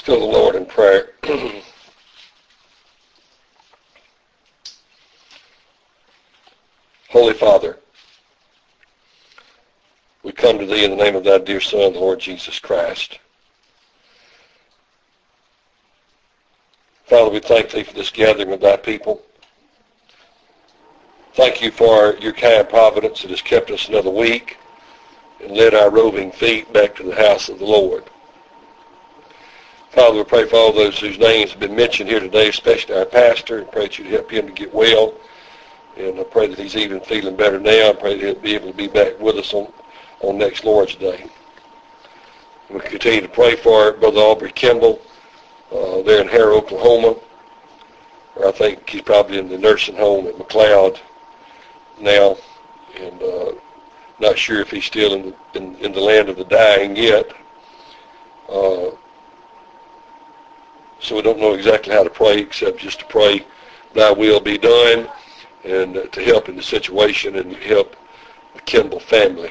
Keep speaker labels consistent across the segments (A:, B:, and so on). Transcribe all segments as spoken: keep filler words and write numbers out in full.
A: go to the Lord in prayer. Holy Father, we come to Thee in the name of Thy dear Son, the Lord Jesus Christ. Father, we thank Thee for this gathering of Thy people. Thank You for Your kind providence that has kept us another week and led our roving feet back to the house of the Lord. Father, we pray for all those whose names have been mentioned here today, especially our pastor, and pray that You'd help him to get well. And I pray that he's even feeling better now. I pray that he'll be able to be back with us on, on next Lord's Day. We continue to pray for Brother Aubrey Kimball uh, there in Harrow, Oklahoma. Or I think he's probably in the nursing home at McLeod now. And uh, not sure if he's still in the, in, in the land of the dying yet. Uh, so we don't know exactly how to pray except just to pray Thy will be done, and uh, to help in the situation and help the Kimball family.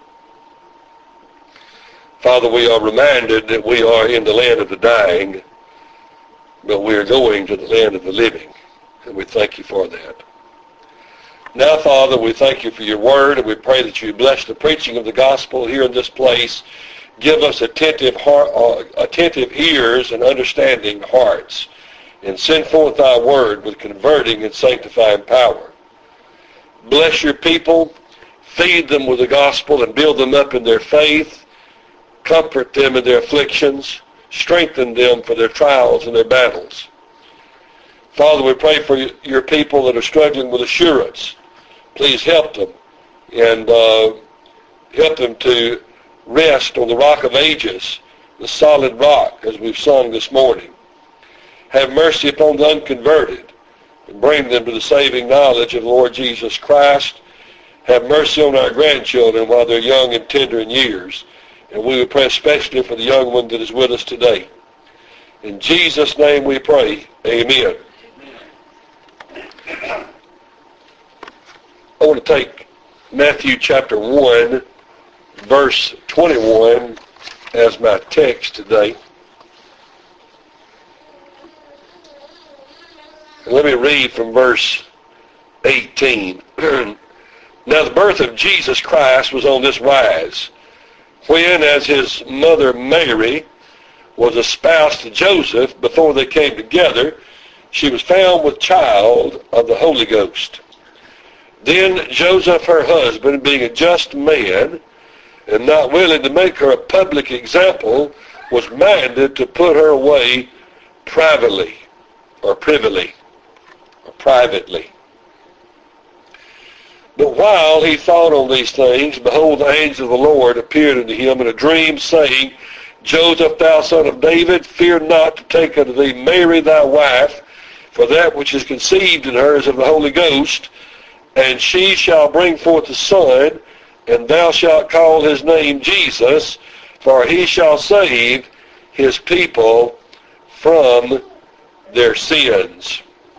A: Father, we are reminded that we are in the land of the dying, but we are going to the land of the living, and we thank You for that. Now, Father, we thank You for Your word, and we pray that You bless the preaching of the gospel here in this place. Give us attentive heart, uh, attentive ears and understanding hearts, and send forth Thy word with converting and sanctifying power. Bless Your people, feed them with the gospel and build them up in their faith, comfort them in their afflictions, strengthen them for their trials and their battles. Father, we pray for Your people that are struggling with assurance. Please help them and uh, help them to rest on the rock of ages, the solid rock, as we've sung this morning. Have mercy upon the unconverted and bring them to the saving knowledge of the Lord Jesus Christ. Have mercy on our grandchildren while they're young and tender in years. And we would pray especially for the young one that is with us today. In Jesus' name we pray. Amen. I want to take Matthew chapter one, verse twenty-one as my text today. Let me read from verse eighteen. Now the birth of Jesus Christ was on this wise. When, as his mother Mary was espoused to Joseph, before they came together, she was found with child of the Holy Ghost. Then Joseph, her husband, being a just man, and not willing to make her a public example, was minded to put her away privately, or privily, or privately. But while he thought on these things, behold, the angel of the Lord appeared unto him in a dream, saying, Joseph, thou son of David, fear not to take unto thee Mary thy wife, for that which is conceived in her is of the Holy Ghost, and she shall bring forth a son, and thou shalt call his name Jesus, for he shall save his people from their sins.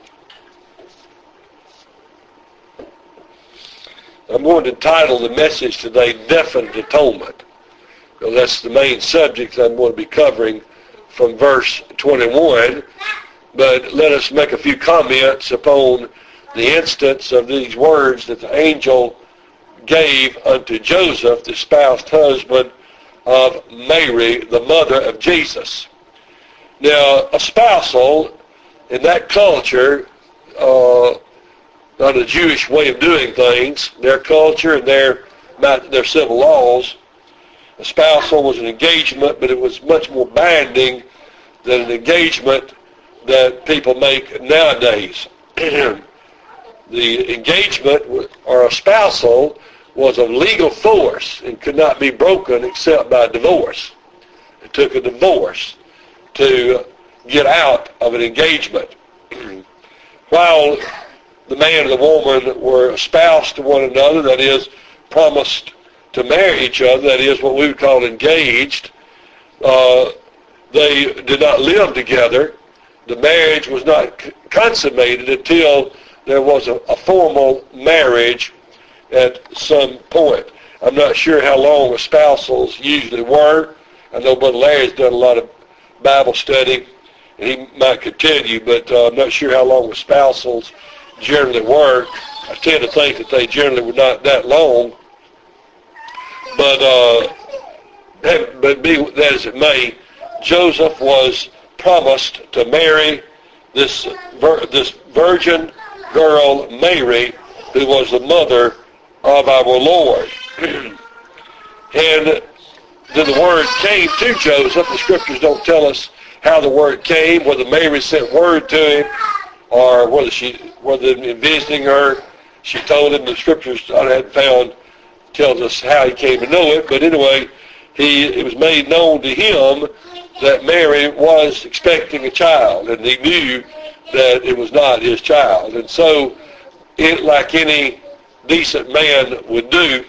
A: I'm going to entitle the message today, Definite Atonement. Well, that's the main subject I'm going to be covering from verse twenty-one. But let us make a few comments upon the instance of these words that the angel gave unto Joseph, the espoused husband of Mary, the mother of Jesus. Now, a spousal in that culture, uh, not a Jewish way of doing things, their culture and their their civil laws, a spousal was an engagement, but it was much more binding than an engagement that people make nowadays. The engagement or a spousal was of legal force and could not be broken except by divorce. It took a divorce to get out of an engagement. While the man and the woman were espoused to one another, that is, promised to marry each other, that is what we would call engaged, uh, they did not live together. The marriage was not consummated until there was a, a formal marriage at some point. I'm not sure how long espousals usually were. I know Brother Larry's done a lot of Bible study, and he might could tell you, but uh, I'm not sure how long the spousals generally were. I tend to think that they generally were not that long. But uh, but be that as it may, Joseph was promised to marry this vir- this virgin girl, Mary, who was the mother of our Lord. And then the word came to Joseph. The scriptures don't tell us how the word came, whether Mary sent word to him, or whether she, whether in visiting her, she told him. The scriptures I hadn't found tells us how he came to know it. But anyway, he it was made known to him that Mary was expecting a child, and he knew that it was not his child. And so, it, like any decent man would do,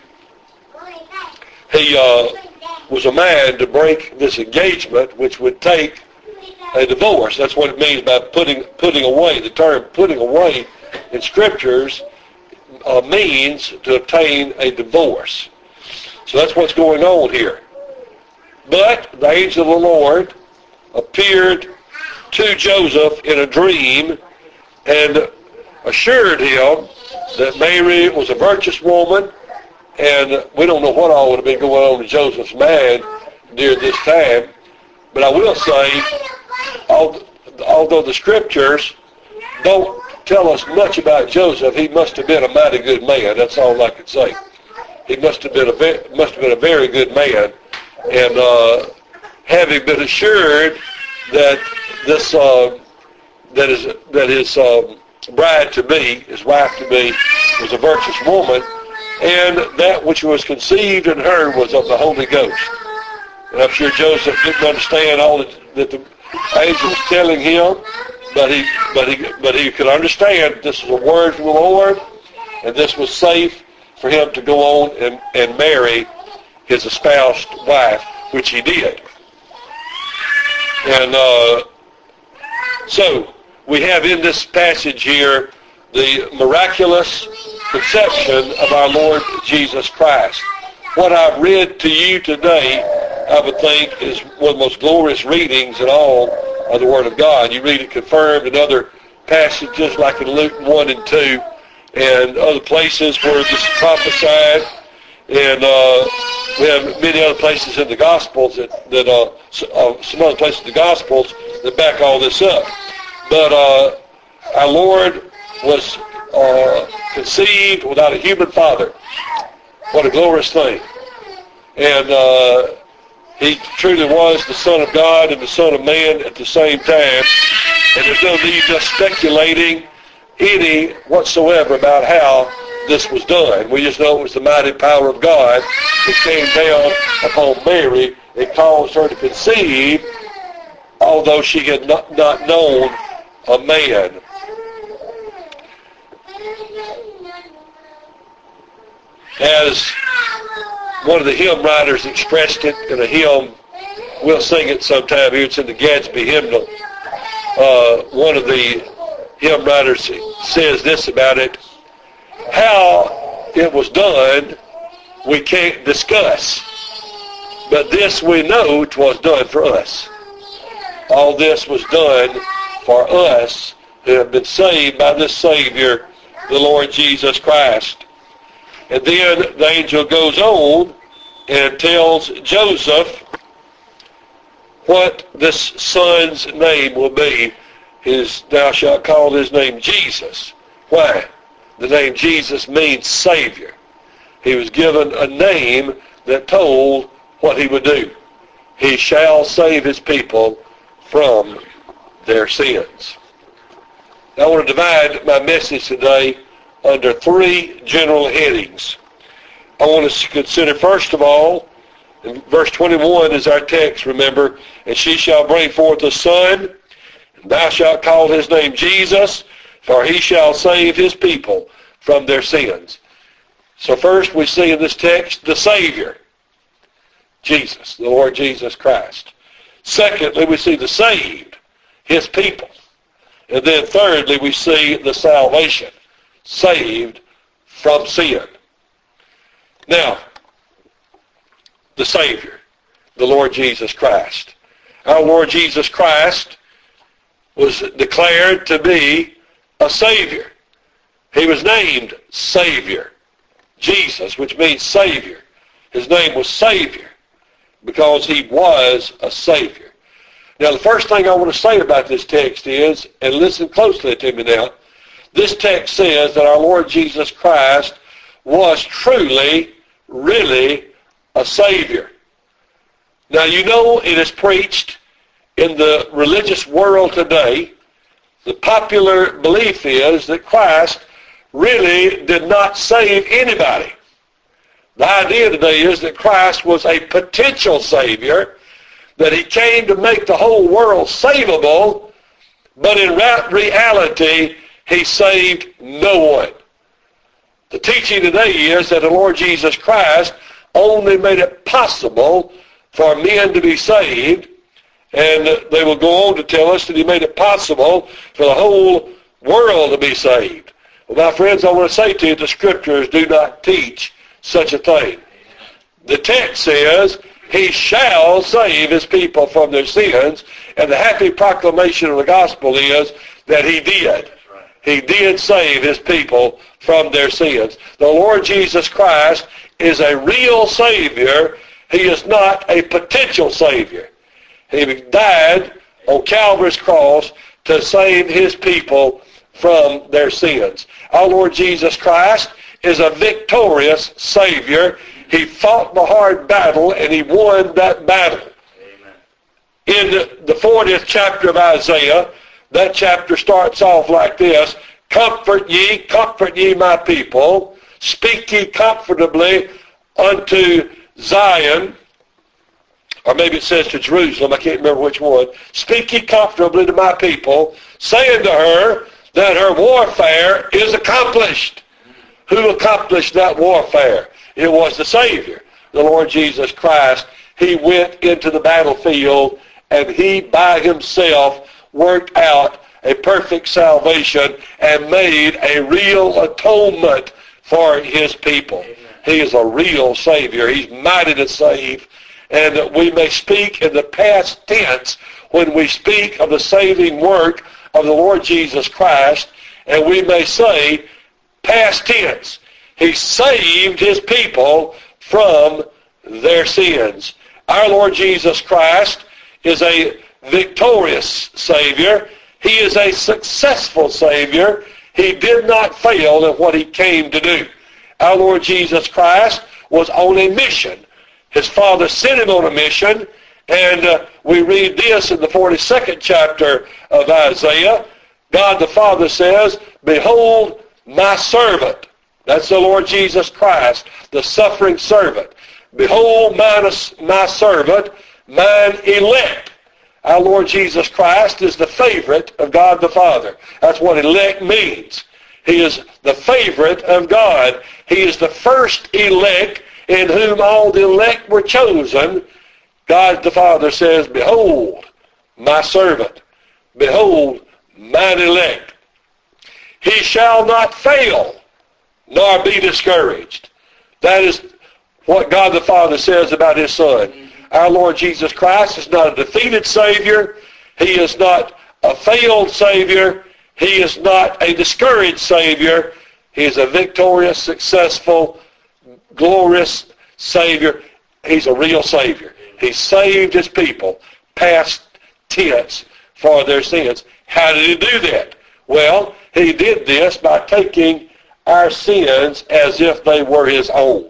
A: he uh, was a man to break this engagement, which would take a divorce. That's what it means by putting putting away. The term putting away in scriptures uh, means to obtain a divorce. So that's what's going on here. But the angel of the Lord appeared to Joseph in a dream and assured him that Mary was a virtuous woman, and we don't know what all would have been going on in Joseph's mind during this time. But I will say, although the scriptures don't tell us much about Joseph, he must have been a mighty good man. That's all I can say. He must have been a very, must have been a very good man, and uh, having been assured that this uh, that is that his um, bride to be, his wife to be, was a virtuous woman, and that which was conceived in her was of the Holy Ghost. And I'm sure Joseph didn't understand all that, that the angel was telling him, but he but he but he could understand this was a word from the Lord, and this was safe for him to go on and, and marry his espoused wife, which he did. And uh, so we have in this passage here the miraculous conception of our Lord Jesus Christ. What I've read to you today, I would think, is one of the most glorious readings in all of the Word of God. You read it confirmed in other passages like in Luke one and two and other places where this is prophesied. And uh, we have many other places in the Gospels that, that uh, uh, some other places in the Gospels that back all this up. But uh, our Lord was uh, conceived without a human father. What a glorious thing. And uh, he truly was the Son of God and the Son of Man at the same time. And there's no need of speculating any whatsoever about how this was done. We just know it was the mighty power of God that came down upon Mary and caused her to conceive, although she had not, not known a man. As one of the hymn writers expressed it in a hymn, we'll sing it sometime here, it's in the Gadsby hymnal. Uh, one of the hymn writers says this about it: how it was done we can't discuss, but this we know 'twas done for us. All this was done for us who have been saved by this Savior, the Lord Jesus Christ. And then the angel goes on and tells Joseph what this son's name will be. Is thou shalt call his name Jesus. Why? The name Jesus means Savior. He was given a name that told what he would do. He shall save his people from their sins. I want to divide my message today under three general headings. I want us to consider, first of all, in verse twenty-one is our text, remember, and she shall bring forth a son, and thou shalt call his name Jesus, for he shall save his people from their sins. So first we see in this text the Savior, Jesus, the Lord Jesus Christ. Secondly, we see the saved, his people. And then thirdly, we see the salvation, saved from sin. Now, the Savior, the Lord Jesus Christ. Our Lord Jesus Christ was declared to be a Savior. He was named Savior. Jesus, which means Savior. His name was Savior because he was a Savior. Now, the first thing I want to say about this text is, and listen closely to me now, this text says that our Lord Jesus Christ was truly, really a Savior. Now, you know it is preached in the religious world today. The popular belief is that Christ really did not save anybody. The idea today is that Christ was a potential Savior, that he came to make the whole world savable, but in reality, he saved no one. The teaching today is that the Lord Jesus Christ only made it possible for men to be saved, and they will go on to tell us that he made it possible for the whole world to be saved. Well, my friends, I want to say to you, the Scriptures do not teach such a thing. The text says, he shall save his people from their sins, and the happy proclamation of the gospel is that he did. He did save his people from their sins. The Lord Jesus Christ is a real Savior. He is not a potential Savior. He died on Calvary's cross to save his people from their sins. Our Lord Jesus Christ is a victorious Savior. He fought the hard battle, and he won that battle. Amen. In the fortieth chapter of Isaiah, that chapter starts off like this: Comfort ye, comfort ye my people. Speak ye comfortably unto Zion. Or maybe it says to Jerusalem, I can't remember which one. Speak ye comfortably to my people, saying to her that her warfare is accomplished. Who accomplished that warfare? It was the Savior, the Lord Jesus Christ. He went into the battlefield, and he by himself worked out a perfect salvation and made a real atonement for his people. Amen. He is a real Savior. He's mighty to save. And we may speak in the past tense when we speak of the saving work of the Lord Jesus Christ, and we may say, past tense, he saved his people from their sins. Our Lord Jesus Christ is a victorious Savior. He is a successful Savior. He did not fail in what he came to do. Our Lord Jesus Christ was on a mission. His Father sent him on a mission, and uh, we read this in the forty-second chapter of Isaiah. God the Father says, Behold my servant. That's the Lord Jesus Christ, the suffering servant. Behold mine, my servant, mine elect. Our Lord Jesus Christ is the favorite of God the Father. That's what elect means. He is the favorite of God. He is the first elect in whom all the elect were chosen. God the Father says, Behold my servant. Behold mine elect. He shall not fail, nor be discouraged. That is what God the Father says about his Son. Our Lord Jesus Christ is not a defeated Savior. He is not a failed Savior. He is not a discouraged Savior. He is a victorious, successful, glorious Savior. He's a real Savior. He saved his people, past tense, for their sins. How did he do that? Well, he did this by taking our sins as if they were his own.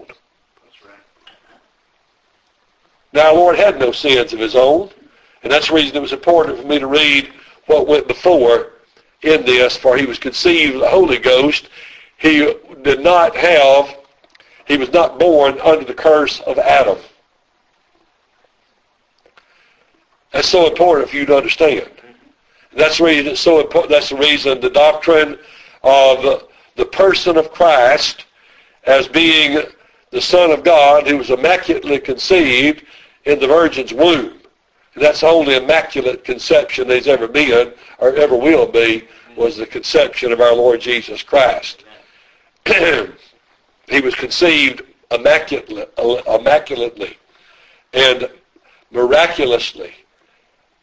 A: Now, our Lord had no sins of his own, and that's the reason it was important for me to read what went before in this, for he was conceived of the Holy Ghost. He did not have, he was not born under the curse of Adam. That's so important for you to understand. That's the reason it's so important. That's the reason the doctrine of the person of Christ as being the Son of God who was immaculately conceived in the Virgin's womb. And that's the only immaculate conception there's ever been or ever will be, was the conception of our Lord Jesus Christ. He was conceived immaculately, immaculately and miraculously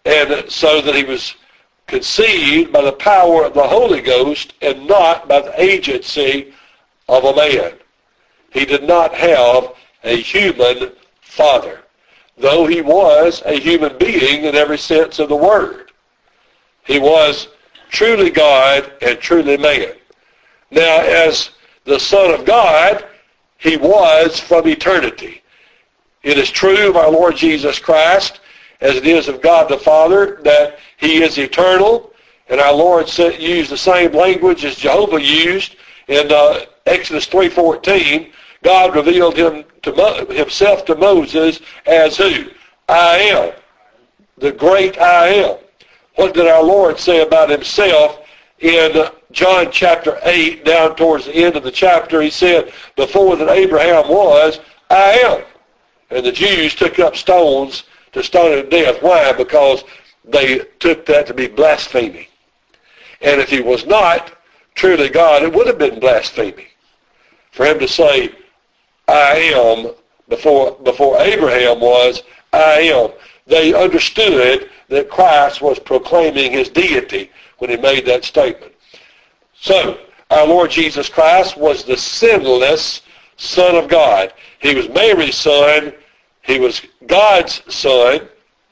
A: and so that he was conceived by the power of the Holy Ghost and not by the agency of a man. He did not have a human father, though he was a human being in every sense of the word. He was truly God and truly man. Now, as the Son of God, he was from eternity. It is true of our Lord Jesus Christ, as it is of God the Father, that he is eternal, and our Lord used the same language as Jehovah used in uh, Exodus three fourteen. God revealed him to Mo- himself to Moses as who? I am, the great I am. What did our Lord say about himself in John chapter eight, down towards the end of the chapter? He said, before that Abraham was, I am. And the Jews took up stones to stone him to death. Why? Because they took that to be blasphemy. And if he was not truly God, it would have been blasphemy for him to say, I am, before before Abraham was, I am. They understood that Christ was proclaiming his deity when he made that statement. So, our Lord Jesus Christ was the sinless Son of God. He was Mary's son. He was God's son,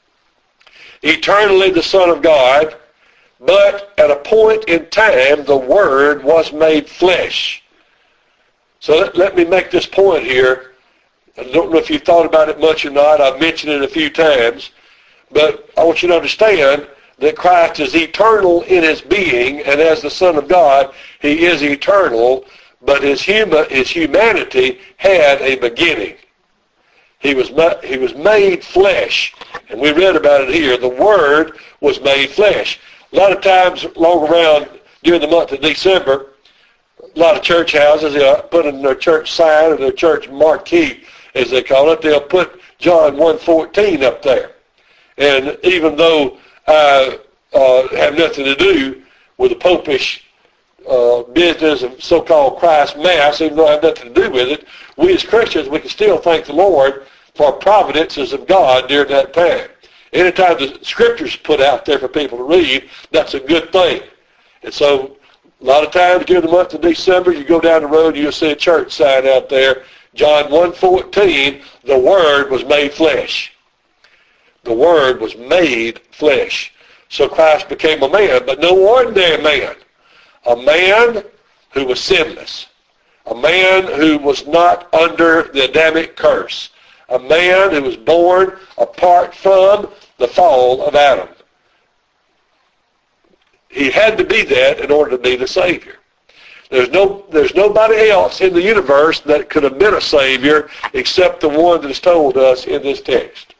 A: eternally the Son of God, but at a point in time, the Word was made flesh. So let, let me make this point here. I don't know if you've thought about it much or not. I've mentioned it a few times. But I want you to understand that Christ is eternal in his being, and as the Son of God, he is eternal, but his, huma, his humanity had a beginning. He was, he was made flesh, and we read about it here. The Word was made flesh. A lot of times along around during the month of December, a lot of church houses, they'll put in their church sign or their church marquee, as they call it, they'll put John one fourteen up there. And even though I uh, have nothing to do with the popish uh, business of so-called Christ Mass, even though I have nothing to do with it, we as Christians, we can still thank the Lord for providences of God during that time. Anytime the Scripture's put out there for people to read, that's a good thing. And so a lot of times during the month of December, you go down the road and you'll see a church sign out there, John one fourteen, the Word was made flesh. The Word was made flesh. So Christ became a man, but no ordinary man. A man who was sinless. A man who was not under the Adamic curse. A man who was born apart from the fall of Adam. He had to be that in order to be the Savior. There's no, there's nobody else in the universe that could have been a Savior except the one that is told us in this text.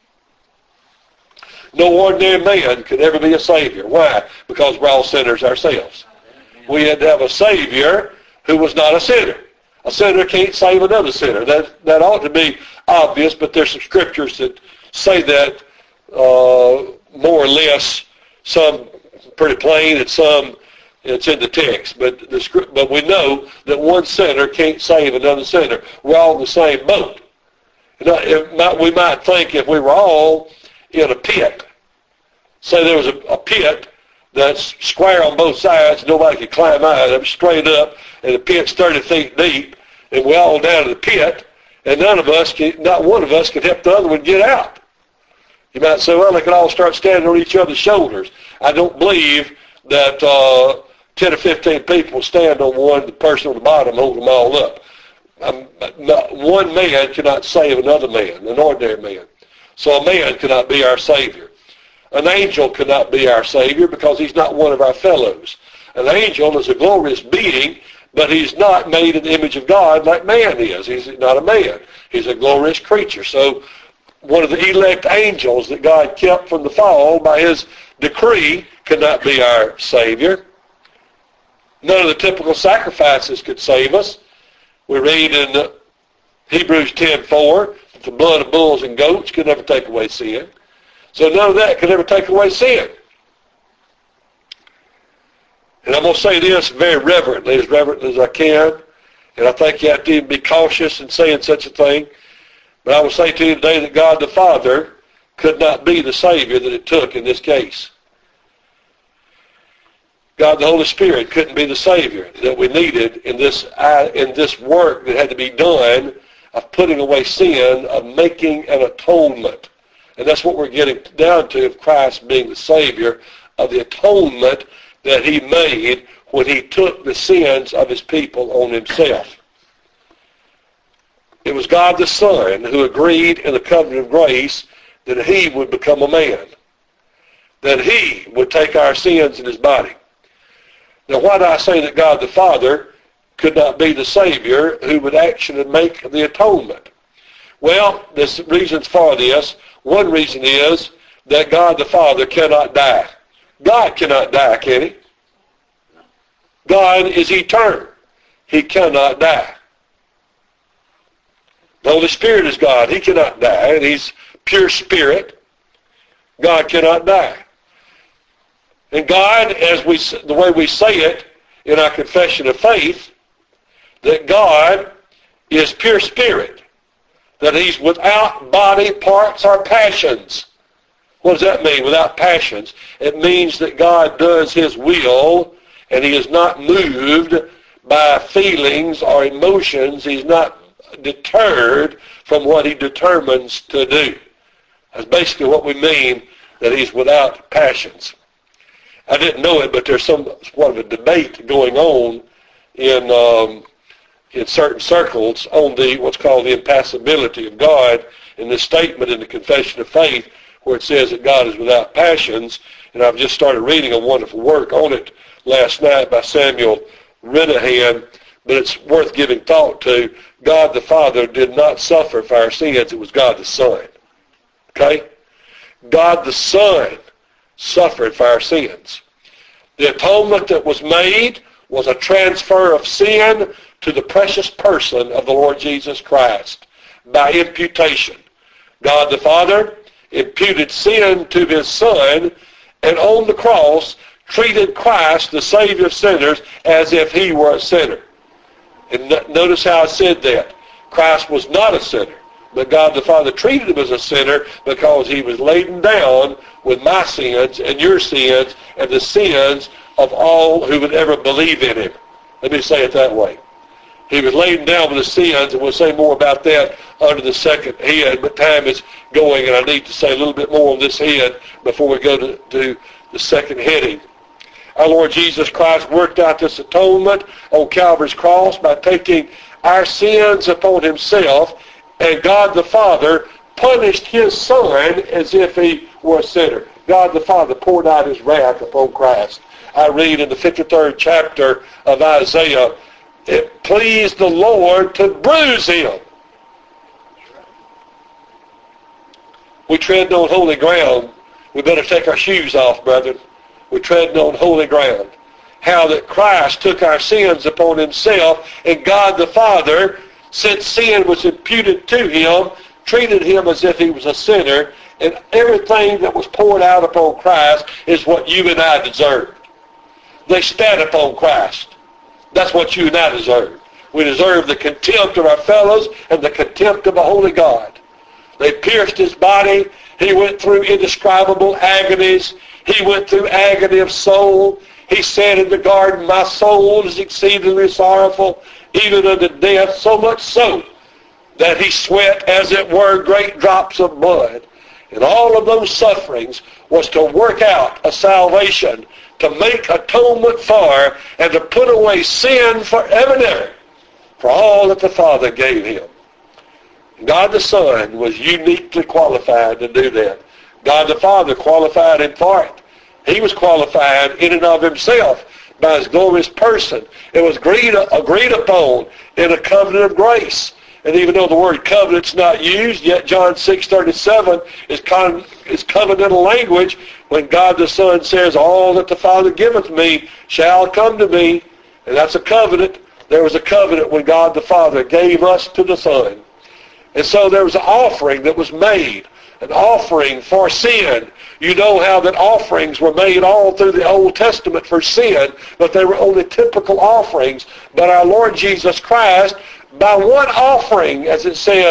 A: No ordinary man could ever be a Savior. Why? Because we're all sinners ourselves. We had to have a Savior who was not a sinner. A sinner can't save another sinner. That, that ought to be obvious, but there's some scriptures that say that uh, more or less, some pretty plain and some it's in the text. But the, but we know that one sinner can't save another sinner. We're all in the same boat. It might, we might think if we were all in a pit, say there was a, a pit that's square on both sides, nobody could climb out of it, straight up, and the pit's thirty feet deep, and we're all down in the pit, and none of us, can, not one of us can help the other one get out. You might say, well, they could all start standing on each other's shoulders. I don't believe that uh, ten or fifteen people stand on one, the person on the bottom hold them all up. Um, not, one man cannot save another man, an ordinary man. So a man cannot be our Savior. An angel cannot be our Savior because he's not one of our fellows. An angel is a glorious being, but he's not made in the image of God like man is. He's not a man. He's a glorious creature. So one of the elect angels that God kept from the fall by his decree cannot be our Savior. None of the typical sacrifices could save us. We read in Hebrews ten four that the blood of bulls and goats could never take away sin. So none of that could ever take away sin. And I'm going to say this very reverently, as reverently as I can, and I think you have to be cautious in saying such a thing. But I will say to you today that God the Father could not be the Savior that it took in this case. God the Holy Spirit couldn't be the Savior that we needed in this in this work that had to be done of putting away sin, of making an atonement. And that's what we're getting down to, of Christ being the Savior, of the atonement that he made when he took the sins of his people on himself. It was God the Son who agreed in the covenant of grace that he would become a man, that he would take our sins in his body. Now, why do I say that God the Father could not be the Savior who would actually make the atonement? Well, there's reasons for this. One reason is that God the Father cannot die. God cannot die, can he? God is eternal. He cannot die. The Holy Spirit is God. He cannot die, and he's pure spirit. God cannot die. And God, as we, the way we say it in our confession of faith, that God is pure spirit, that he's without body, parts, or passions. What does that mean, without passions? It means that God does his will, and he is not moved by feelings or emotions. He's not deterred from what he determines to do. That's basically what we mean, that he's without passions. I didn't know it, but there's somewhat of a debate going on in um, in certain circles on the what's called the impassibility of God in this statement in the Confession of Faith, where it says that God is without passions. And I've just started reading a wonderful work on it last night by Samuel Renahan, but it's worth giving thought to. God the Father did not suffer for our sins. It was God the Son. Okay? God the Son suffered for our sins. The atonement that was made was a transfer of sin to the precious person of the Lord Jesus Christ by imputation. God the Father imputed sin to his Son, and on the cross treated Christ, the Savior of sinners, as if he were a sinner. And notice how I said that. Christ was not a sinner, but God the Father treated him as a sinner because he was laden down with my sins and your sins and the sins of all who would ever believe in him. Let me say it that way. He was laden down with the sins, and we'll say more about that under the second head, but time is going, and I need to say a little bit more on this head before we go to, to the second heading. Our Lord Jesus Christ worked out this atonement on Calvary's cross by taking our sins upon himself, and God the Father punished his Son as if he were a sinner. God the Father poured out his wrath upon Christ. I read in the fifty-third chapter of Isaiah, it pleased the Lord to bruise him. We tread on holy ground. We better take our shoes off, brethren. We're treading on holy ground. How that Christ took our sins upon himself, and God the Father, since sin was imputed to him, treated him as if he was a sinner, and everything that was poured out upon Christ is what you and I deserved. They spat upon Christ. That's what you and I deserve. We deserve the contempt of our fellows and the contempt of a holy God. They pierced his body. He went through indescribable agonies. He went through agony of soul. He said in the garden, my soul is exceedingly sorrowful, even unto death, so much so that he sweat, as it were, great drops of blood. And all of those sufferings was to work out a salvation, to make atonement for, and to put away sin forever and ever, for all that the Father gave him. God the Son was uniquely qualified to do that. God the Father qualified in part. He was qualified in and of himself by his glorious person. It was agreed, agreed upon in a covenant of grace. And even though the word covenant's not used, yet John six thirty-seven is, con, is covenantal language when God the Son says, all that the Father giveth me shall come to me. And that's a covenant. There was a covenant when God the Father gave us to the Son. And so there was an offering that was made, an offering for sin. You know how that offerings were made all through the Old Testament for sin, but they were only typical offerings. But our Lord Jesus Christ, by one offering, as it says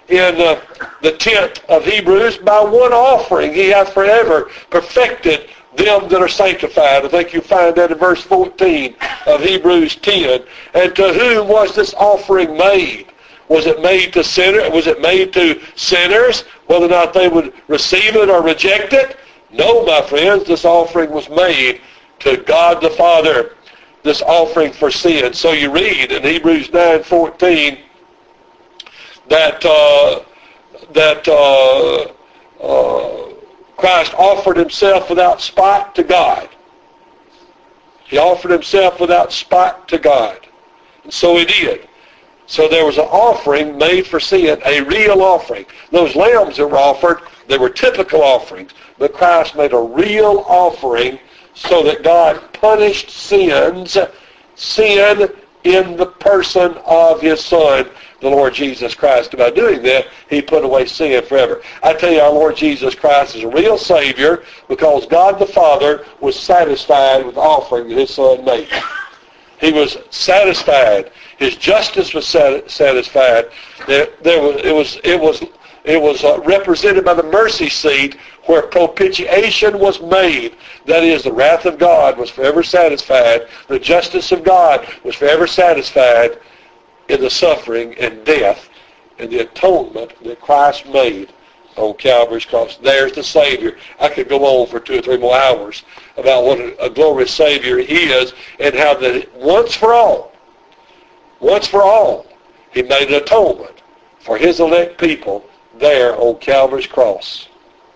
A: in uh, the tenth of Hebrews, by one offering he hath forever perfected them that are sanctified. I think you find that in verse fourteen of Hebrews ten. And to whom was this offering made? Was it made to sinners? Was it made to sinners, whether or not they would receive it or reject it? No, my friends, this offering was made to God the Father, this offering for sin. So you read in Hebrews nine fourteen that uh, that uh, uh, Christ offered himself without spot to God. He offered himself without spot to God. And so he did. So there was an offering made for sin, a real offering. Those lambs that were offered, they were typical offerings. But Christ made a real offering so that God punished sins, sin in the person of his Son, the Lord Jesus Christ. By doing that, he put away sin forever. I tell you, our Lord Jesus Christ is a real Savior because God the Father was satisfied with the offering that his Son made. He was satisfied. His justice was satisfied. There, there was, it was, it was, it was uh, represented by the mercy seat where propitiation was made. That is, the wrath of God was forever satisfied. The justice of God was forever satisfied in the suffering and death and the atonement that Christ made on Calvary's cross. There's the Savior. I could go on for two or three more hours about what a, a glorious Savior he is and how that once for all, once for all, he made an atonement for his elect people there on Calvary's cross.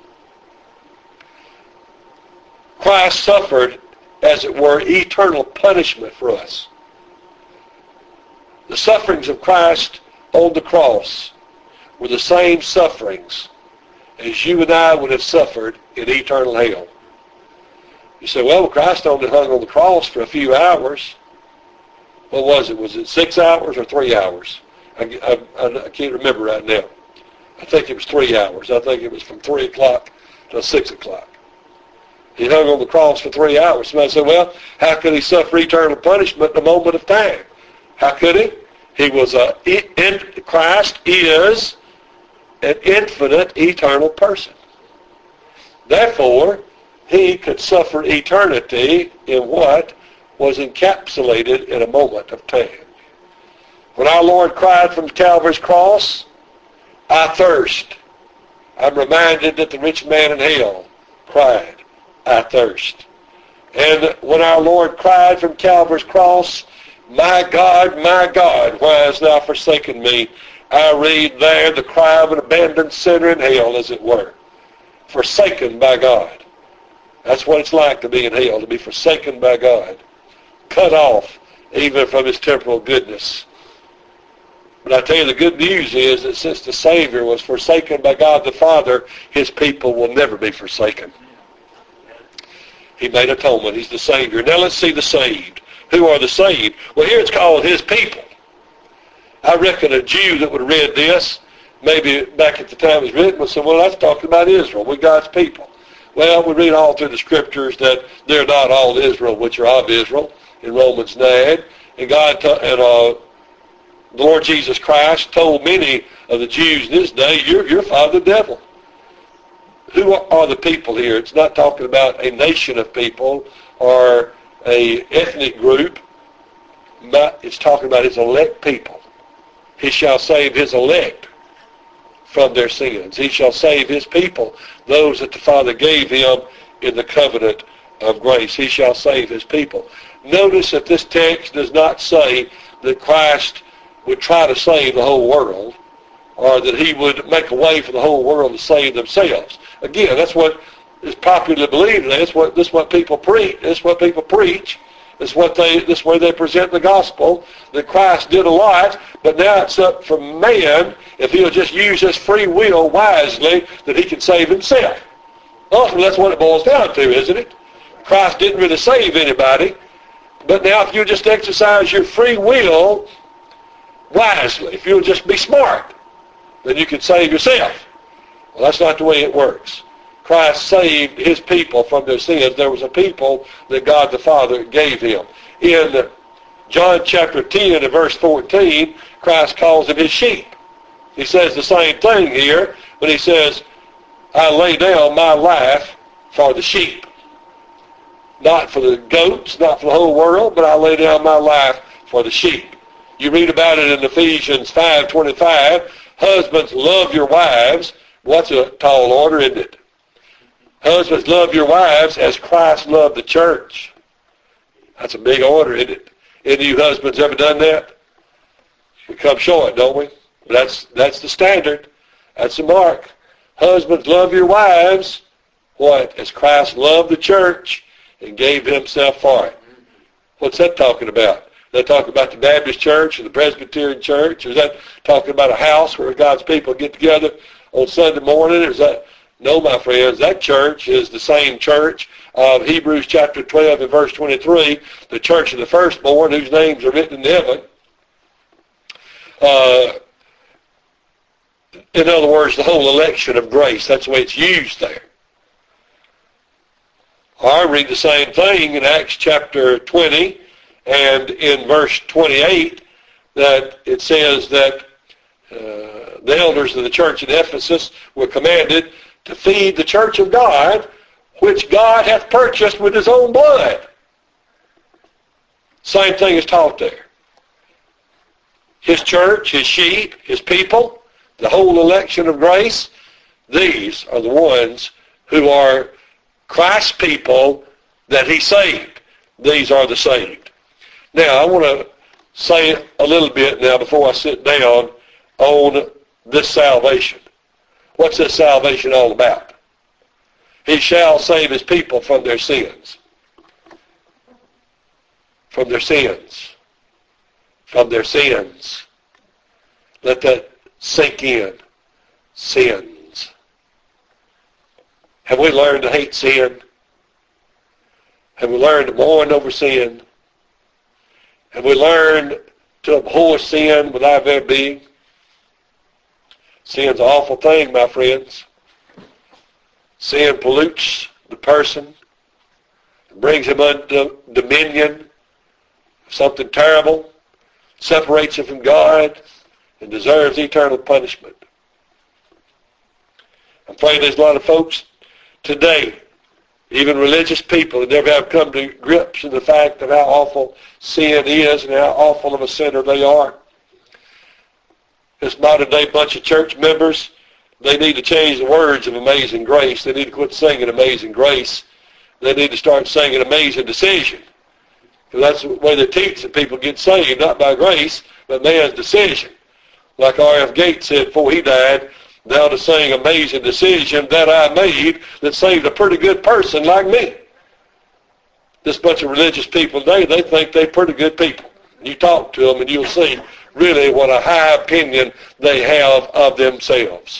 A: Christ suffered, as it were, eternal punishment for us. The sufferings of Christ on the cross were the same sufferings as you and I would have suffered in eternal hell. You say, well, Christ only hung on the cross for a few hours. What was it? Was it six hours or three hours? I, I, I can't remember right now. I think it was three hours. I think it was from three o'clock to six o'clock. He hung on the cross for three hours. Somebody said, well, how could he suffer eternal punishment in a moment of time? How could he? He was a, in, Christ is an infinite, eternal person. Therefore, he could suffer eternity in what was encapsulated in a moment of time. When our Lord cried from Calvary's cross, I thirst. I'm reminded that the rich man in hell cried, I thirst. And when our Lord cried from Calvary's cross, my God, my God, why hast thou forsaken me? I read there the cry of an abandoned sinner in hell, as it were. Forsaken by God. That's what it's like to be in hell, to be forsaken by God. Cut off even from his temporal goodness. But I tell you, the good news is that since the Savior was forsaken by God the Father, his people will never be forsaken. He made atonement. He's the Savior. Now let's see the saved. Who are the saved? Well, here it's called his people. I reckon a Jew that would have read this, maybe back at the time it was written, would say, well, that's talking about Israel. We're God's people. Well, we read all through the Scriptures that they're not all Israel, which are of Israel, in Romans nine. And God t- and uh, the Lord Jesus Christ told many of the Jews in his day, you're, you're father the devil. Who are the people here? It's not talking about a nation of people or a ethnic group, but it's talking about his elect people. He shall save his elect from their sins. He shall save his people, those that the Father gave him in the covenant of grace. He shall save his people. Notice that this text does not say that Christ would try to save the whole world, or that he would make a way for the whole world to save themselves. Again, that's what is popularly believed today. That's what, that's what people preach. That's what people preach. That's what they, this way they present the gospel, that Christ did a lot, but now it's up for man, if he'll just use his free will wisely, that he can save himself. Ultimately, that's what it boils down to, isn't it? Christ didn't really save anybody, but now if you just exercise your free will wisely, if you'll just be smart, then you can save yourself. Well, that's not the way it works. Christ saved his people from their sins. There was a people that God the Father gave him. In John chapter ten and verse fourteen, Christ calls them his sheep. He says the same thing here when he says, I lay down my life for the sheep. Not for the goats, not for the whole world, but I lay down my life for the sheep. You read about it in Ephesians five twenty-five. Husbands, love your wives. What's a tall order, isn't it? Husbands, love your wives as Christ loved the church. That's a big order, isn't it? Any of you husbands ever done that? We come short, don't we? But that's, that's the standard. That's the mark. Husbands, love your wives. What? As Christ loved the church and gave himself for it. What's that talking about? Is that talking about the Baptist church or the Presbyterian church? Or is that talking about a house where God's people get together on Sunday morning? Or is that... No, my friends, that church is the same church of Hebrews chapter twelve and verse twenty-three, the church of the firstborn whose names are written in heaven. Uh, in other words, the whole election of grace. That's the way it's used there. I read the same thing in Acts chapter twenty and in verse twenty-eight, that it says that uh, the elders of the church in Ephesus were commanded to feed the church of God, which God hath purchased with his own blood. Same thing is taught there. His church, his sheep, his people, the whole election of grace, these are the ones who are Christ's people that he saved. These are the saved. Now, I want to say a little bit now before I sit down on this salvation. What's this salvation all about? He shall save his people from their sins. From their sins. From their sins. Let that sink in. Sins. Have we learned to hate sin? Have we learned to mourn over sin? Have we learned to abhor sin with our very being? Sin's an awful thing, my friends. Sin pollutes the person, brings him under dominion of something terrible, separates him from God, and deserves eternal punishment. I'm afraid there's a lot of folks today, even religious people, that never have come to grips with the fact of how awful sin is and how awful of a sinner they are. This modern day bunch of church members, they need to change the words of Amazing Grace. They need to quit singing Amazing Grace. They need to start singing Amazing Decision. Because that's the way they teach that people get saved, not by grace, but man's decision. Like R F Gates said before he died, thou to sing Amazing Decision that I made that saved a pretty good person like me. This bunch of religious people today, they think they're pretty good people. You talk to them and you'll see really what a high opinion they have of themselves.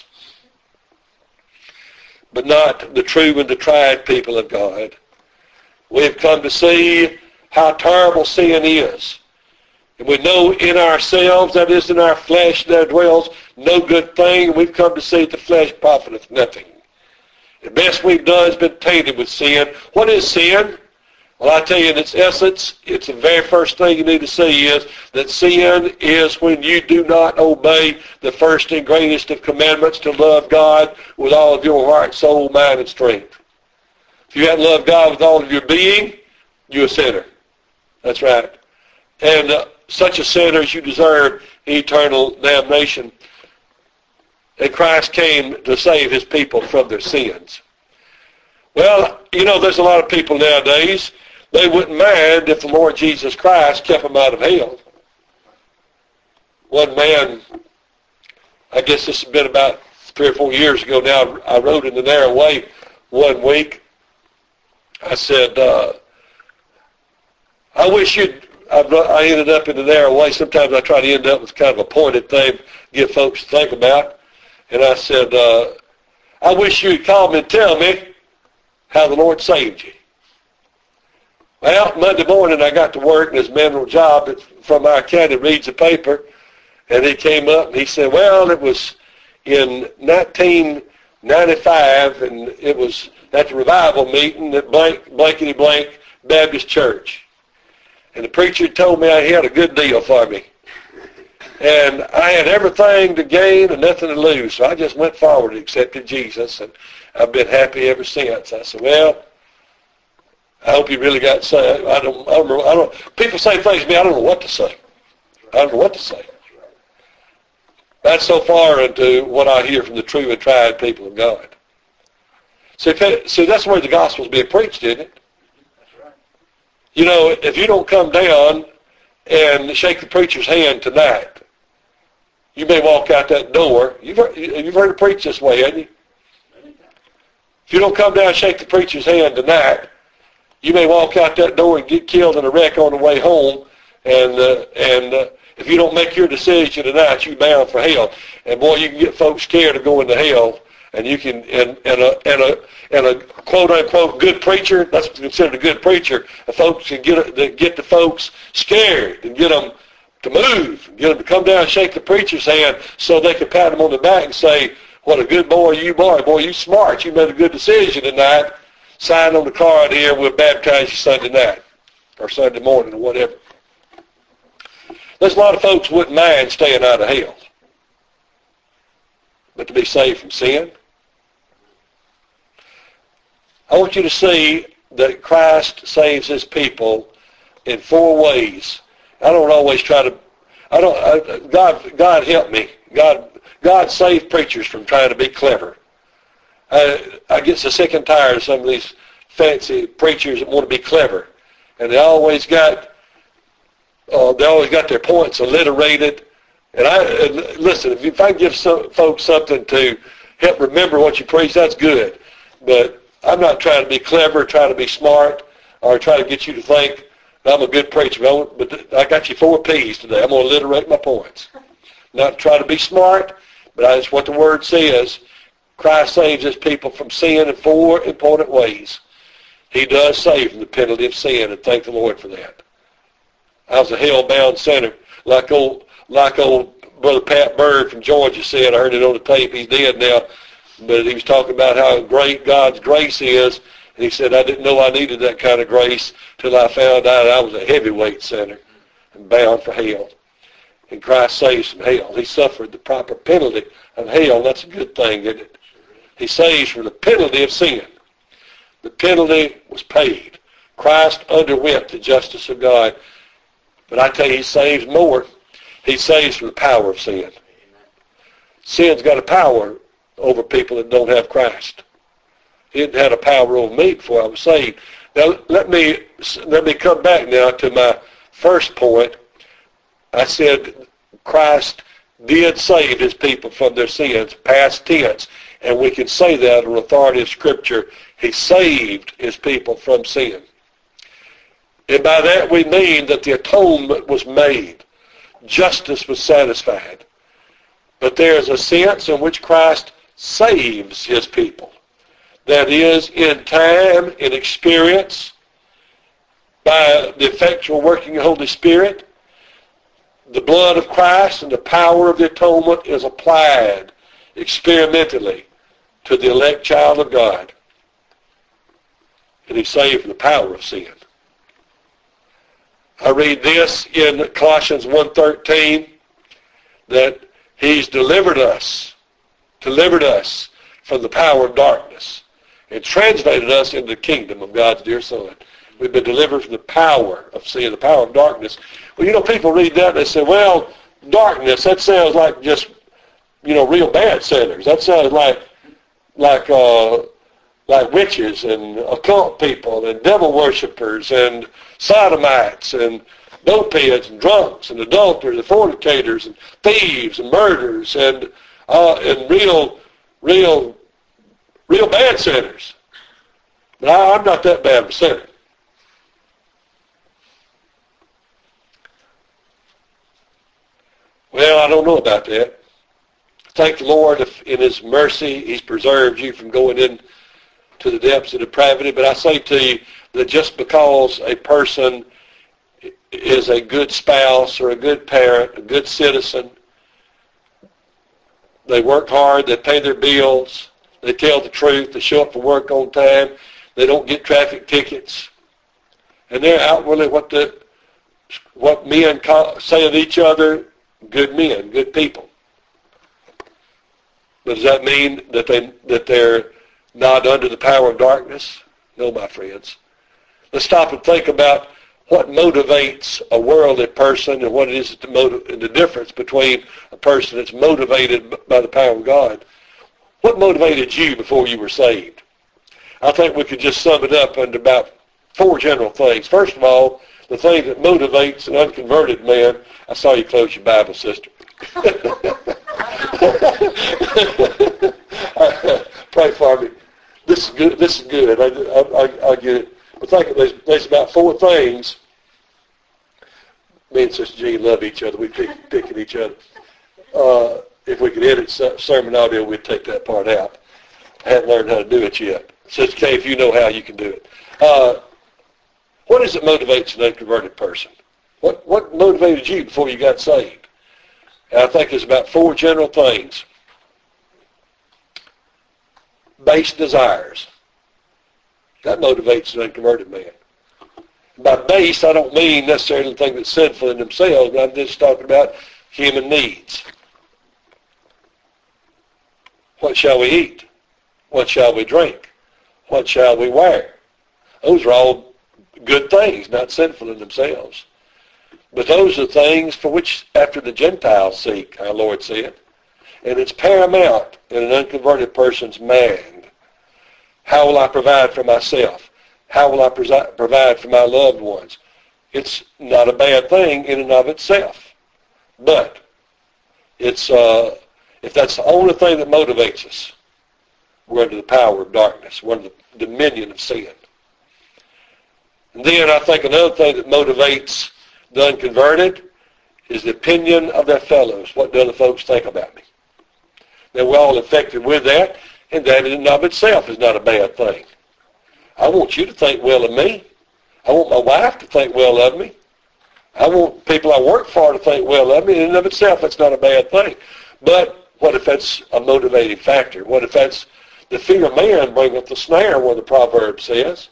A: But not the true and the tried people of God. We've come to see how terrible sin is. And we know in ourselves, that is in our flesh, there dwells no good thing. We've come to see that the flesh profiteth nothing. The best we've done has been tainted with sin. What is sin? Well, I tell you, in its essence, it's the very first thing you need to see is that sin is when you do not obey the first and greatest of commandments to love God with all of your heart, soul, mind, and strength. If you haven't loved God with all of your being, you're a sinner. That's right. And uh, such a sinner as you deserve eternal damnation. And Christ came to save his people from their sins. Well, you know, there's a lot of people nowadays, they wouldn't mind if the Lord Jesus Christ kept them out of hell. One man, I guess this has been about three or four years ago now, I rode in the narrow way one week. I said, uh, I wish you'd, I, I ended up in the narrow way. Sometimes I try to end up with kind of a pointed thing, give folks to think about. And I said, uh, I wish you'd call me and tell me how the Lord saved you. Well, Monday morning I got to work, and this man on a job from our county reads the paper, and he came up and he said, well, it was in nineteen ninety-five, and it was at the revival meeting at blank, blankety blank Baptist Church. And the preacher told me he had a good deal for me. And I had everything to gain and nothing to lose. So I just went forward and accepted Jesus, and I've been happy ever since. I said, well, I hope you really got saved. I don't, I don't, I don't, people say things to me, I don't know what to say. I don't know what to say. That's so far into what I hear from the true and tried people of God. See, see that's where the gospel's being preached, isn't it? You know, if you don't come down and shake the preacher's hand tonight, you may walk out that door. You've heard, you've heard it preached this way, haven't you? If you don't come down and shake the preacher's hand tonight, you may walk out that door and get killed in a wreck on the way home. And uh, and uh, if you don't make your decision tonight, you're bound for hell. And boy, you can get folks scared of going to hell. And you can, and, and a and a and a quote unquote good preacher, that's considered a good preacher. The folks can get get the folks scared and get them to move, get them to come down and shake the preacher's hand so they can pat them on the back and say, "What a good boy you are, boy, you smart, you made a good decision tonight. Sign on the card here, we'll baptize you Sunday night or Sunday morning or whatever." There's a lot of folks wouldn't mind staying out of hell, but to be saved from sin. I want you to see that Christ saves his people in four ways. I don't always try to, I don't, I, God, God help me. God, God save preachers from trying to be clever. I, I get so sick and tired of some of these fancy preachers that want to be clever. And they always got, uh, they always got their points alliterated. And I and listen, if, you, if I can give some folks something to help remember what you preach, that's good. But I'm not trying to be clever, trying to be smart, or try to get you to think that I'm a good preacher. But I got you four P's today. I'm going to alliterate my points. Not try to be smart, but that's what the Word says. Christ saves his people from sin in four important ways. He does save from the penalty of sin, and thank the Lord for that. I was a hell-bound sinner, like old Like old Brother Pat Bird from Georgia said. I heard it on the tape. He's dead now. But he was talking about how great God's grace is. And he said, I didn't know I needed that kind of grace till I found out I was a heavyweight sinner and bound for hell. And Christ saves from hell. He suffered the proper penalty of hell. That's a good thing, isn't it? He saves from the penalty of sin. The penalty was paid. Christ underwent the justice of God. But I tell you, he saves more. He saves from the power of sin. Sin's got a power over people that don't have Christ. It had a power over me before I was saved. Now, let me, let me come back now to my first point. I said Christ did save his people from their sins, past tense. And we can say that on authority of Scripture. He saved his people from sin. And by that we mean that the atonement was made. Justice was satisfied. But there is a sense in which Christ saves his people. That is, in time, in experience, by the effectual working of the Holy Spirit, the blood of Christ and the power of the atonement is applied experimentally to the elect child of God. And he's saved from the power of sin. I read this in Colossians one thirteen, that he's delivered us, delivered us from the power of darkness and translated us into the kingdom of God's dear Son. We've been delivered from the power of sin, the power of darkness. Well, you know, people read that and they say, well, darkness, that sounds like just, you know, real bad sinners. That sounds like, like, uh, like witches and occult people and devil worshippers and sodomites and dopeheads and drunks and adulterers and fornicators and thieves and murderers and uh, and real, real, real bad sinners. But I, I'm not that bad of a sinner. Well, I don't know about that. Thank the Lord if in his mercy he's preserved you from going in to the depths of depravity. But I say to you that just because a person is a good spouse or a good parent, a good citizen, they work hard, they pay their bills, they tell the truth, they show up for work on time, they don't get traffic tickets, and they're outwardly what the what men call, say of each other good men, good people. But does that mean that they that they're not under the power of darkness? No, my friends. Let's stop and think about what motivates a worldly person and what it is to motiv- the difference between a person that's motivated by the power of God. What motivated you before you were saved? I think we could just sum it up into about four general things. First of all, the thing that motivates an unconverted man. I saw you close your Bible, sister. Pray for me. This is good. This is good. I, I, I get it. I think there's, there's about four things. Me and Sister Jean love each other. We pick, pick at each other. Uh, if we could edit sermon audio, we'd take that part out. I haven't learned how to do it yet. Sister Kay, if you know how, you can do it. Uh, what is it motivates an unconverted person? What what motivated you before you got saved? And I think there's about four general things. Base desires. That motivates an unconverted man. By base, I don't mean necessarily the thing that's sinful in themselves, but I'm just talking about human needs. What shall we eat? What shall we drink? What shall we wear? Those are all good things, not sinful in themselves. But those are things for which after the Gentiles seek, our Lord said. And it's paramount in an unconverted person's mind. How will I provide for myself? How will I presi- provide for my loved ones? It's not a bad thing in and of itself. But it's uh, if that's the only thing that motivates us, we're under the power of darkness. We're under the dominion of sin. And then I think another thing that motivates the unconverted is the opinion of their fellows. What do other folks think about me? Now, we're all affected with that, and that in and of itself is not a bad thing. I want you to think well of me. I want my wife to think well of me. I want people I work for to think well of me. In and of itself, that's not a bad thing. But what if that's a motivating factor? What if that's the fear of man bringeth the snare, where the proverb says?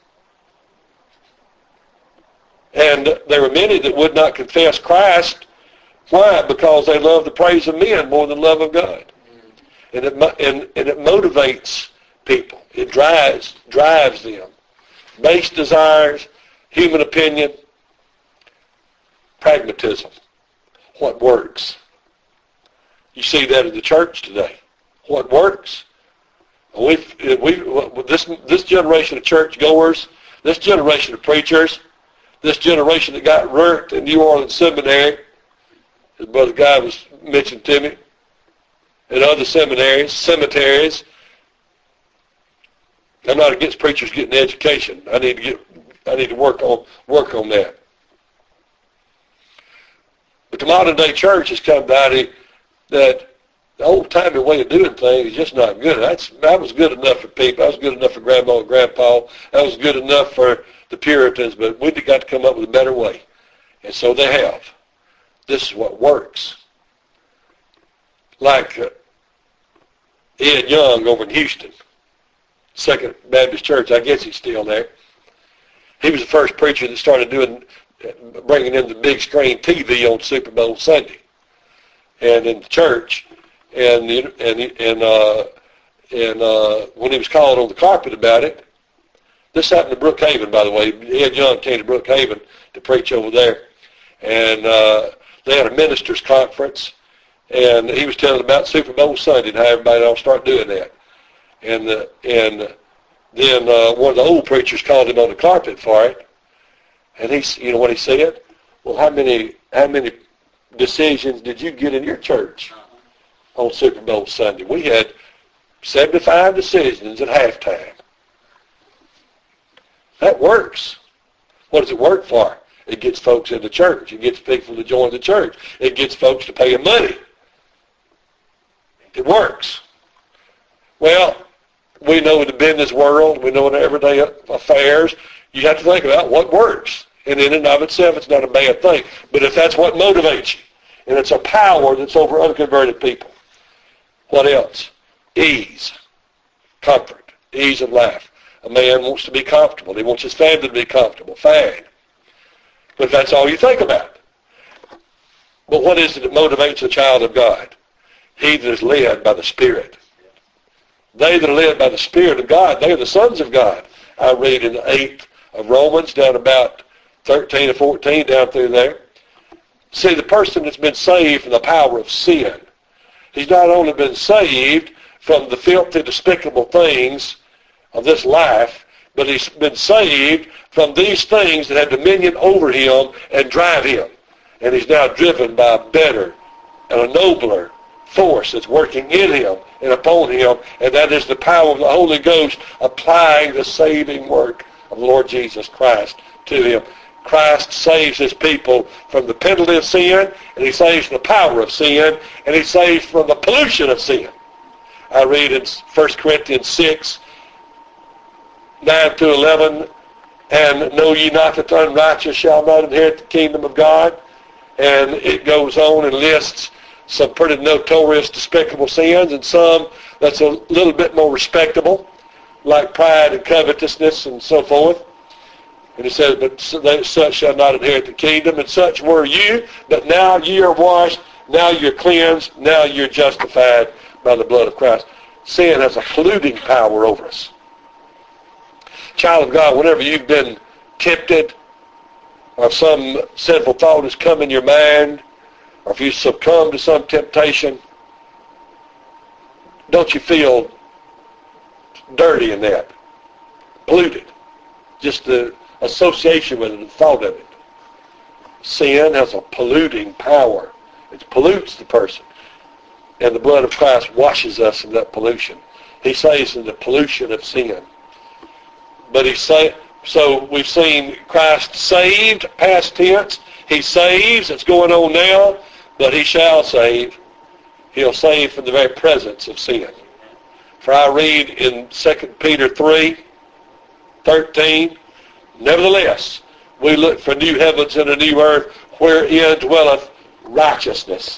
A: And there were many that would not confess Christ. Why? Because they love the praise of men more than love of God. And it, and, and it motivates people. It drives drives them. Base desires, human opinion, pragmatism. What works? You see that in the church today. What works? We we this this generation of churchgoers, this generation of preachers, this generation that got wrecked in New Orleans Seminary, as Brother Guy was mentioned to me, and other seminaries, cemeteries. I'm not against preachers getting education. I need to get I need to work on work on that. But the modern day church has come down to that the old-timey way of doing things is just not good. That's, that was good enough for people. That was good enough for Grandma and Grandpa. That was good enough for the Puritans, but we've got to come up with a better way. And so they have. This is what works. Like uh, Ed Young over in Houston, Second Baptist Church, I guess he's still there. He was the first preacher that started doing, bringing in the big screen T V on Super Bowl Sunday. And in the church, and and and uh, and uh, when he was called on the carpet about it, this happened to Brookhaven, by the way. Ed Young came to Brookhaven to preach over there, and uh, they had a ministers' conference, and he was telling about Super Bowl Sunday and how everybody ought to start doing that. And uh, and then uh, one of the old preachers called him on the carpet for it, and he, you know what he said? Well, how many how many decisions did you get in your church on Super Bowl Sunday? We had seventy-five decisions at halftime. That works. What does it work for? It gets folks in the church. It gets people to join the church. It gets folks to pay them money. It works. Well, we know in the business world, we know in everyday affairs, you have to think about what works. And in and of itself, it's not a bad thing. But if that's what motivates you, and it's a power that's over unconverted people, what else? Ease, comfort, ease of life. A man wants to be comfortable. He wants his family to be comfortable. Fine. But if that's all you think about, But what is it that motivates a child of God? He that is led by the Spirit. They that are led by the Spirit of God, they are the sons of God. I read in the eighth of Romans, down about thirteen or fourteen, down through there. See, the person that's been saved from the power of sin, he's not only been saved from the filthy, despicable things of this life, but he's been saved from these things that have dominion over him and drive him. And he's now driven by a better and a nobler force that's working in him and upon him, and that is the power of the Holy Ghost applying the saving work of the Lord Jesus Christ to him. Christ saves his people from the penalty of sin, and he saves from the power of sin, and he saves from the pollution of sin. I read in First Corinthians six, nine to eleven, and know ye not that the unrighteous shall not inherit the kingdom of God? And it goes on and lists some pretty notorious, despicable sins, and some that's a little bit more respectable, like pride and covetousness and so forth. And he says, but such shall not inherit the kingdom, and such were you, but now ye are washed, now you're cleansed, now you're justified by the blood of Christ. Sin has a polluting power over us. Child of God, whenever you've been tempted, or some sinful thought has come in your mind, or if you succumb to some temptation, don't you feel dirty in that? Polluted. Just the association with it, the thought of it. Sin has a polluting power. It pollutes the person. And the blood of Christ washes us in that pollution. He saves in the pollution of sin. But he say, so we've seen Christ saved, past tense. He saves, it's going on now, but he shall save. He'll save from the very presence of sin. For I read in Second Peter three, thirteen, nevertheless, we look for new heavens and a new earth wherein dwelleth righteousness.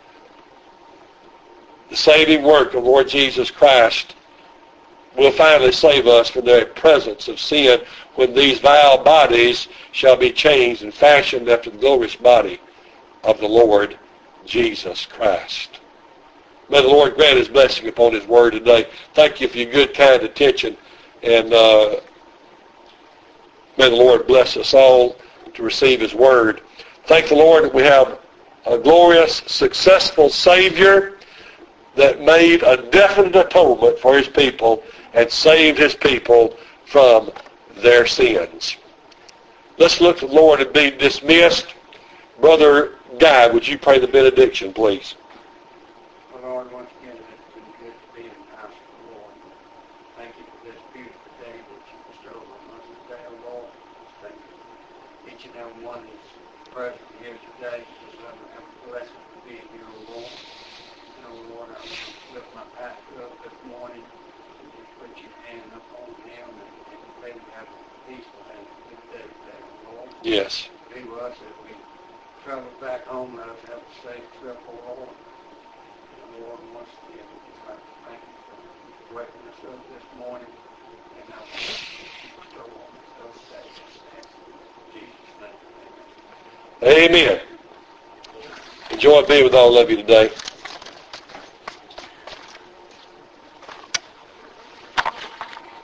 A: The saving work of Lord Jesus Christ will finally save us from the presence of sin when these vile bodies shall be changed and fashioned after the glorious body of the Lord Jesus Christ. May the Lord grant his blessing upon his word today. Thank you for your good, kind attention, and uh, may the Lord bless us all to receive his word. Thank the Lord that we have a glorious, successful Savior that made a definite atonement for his people and saved his people from their sins. Let's look to the Lord and be dismissed. Brother Guy, would you pray the benediction, please?
B: Well, Lord, once again, it's been good to be in the house of the Lord. Thank you for this beautiful day that you bestowed on us today, O Lord. Thank you for each and every one that's present here today. Just let me have a blessing to be here, O Lord. And, O Lord, I want to lift my pastor up this morning. Just put your hand up on him and, and may we have a peaceful and a good day today, O Lord.
A: Yes.
B: Be with us as we travel back home. Let us have a safe trip, O Lord. And Lord, once again, we just like to thank you for waking us up this morning. And now we go on those days. In Jesus' name, amen.
A: Amen. Enjoy being with all of you today.